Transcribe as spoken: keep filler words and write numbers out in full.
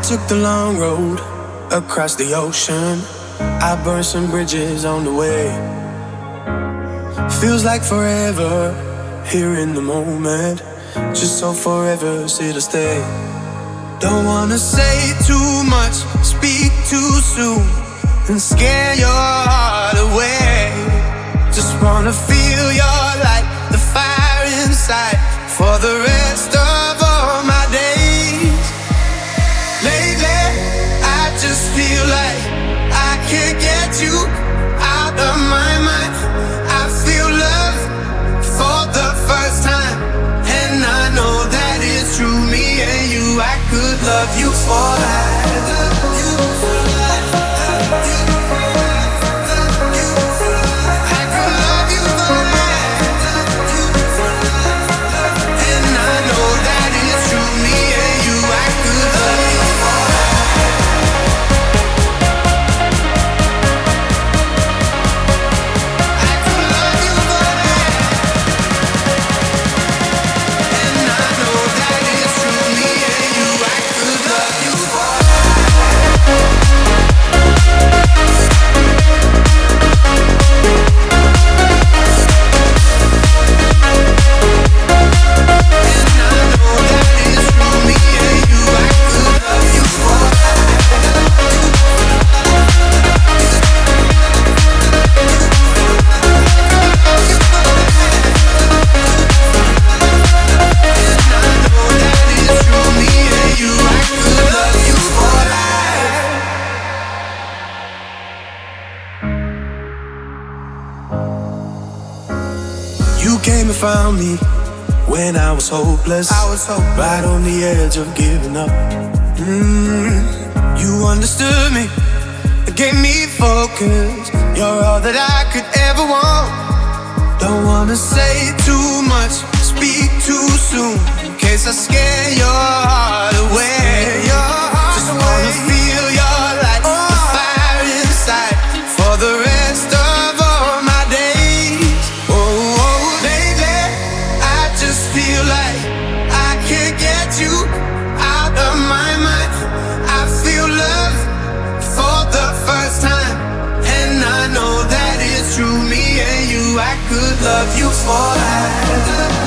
took the long road across the ocean. I burned some bridges on the way. Feels like forever here in the moment, just so forever here to stay. Don't wanna say too much, speak too soon, and scare your heart away. Just wanna feel your light, the fire inside, for the rest of all my days. Lately, I just feel like I can't get you out of my mind. I feel love for the first time, and I know that it's true. Me and you, I could love you for life. Love you for life. Love you for life. Love you for life. I could love you for life. Love you for life. And I know that it's true. Me and you, I could love you for life. I could love you for life. And I know that it's true. Me and you, I could love you for life. You came and found me when I was hopeless. I was hopeless. Right on the edge of giving up. Mm, you understood me, gave me focus. You're all that I could ever want. Don't wanna say too much, speak too soon, in case I scare your heart away. Your heart Just away. Wanna feel your light, oh. The fire inside, for the rest of all my days. Oh, oh, lately, I just feel like I can't get you out of my mind. I feel love for the first time, and I know that it's true. Me and you, I could love you for life.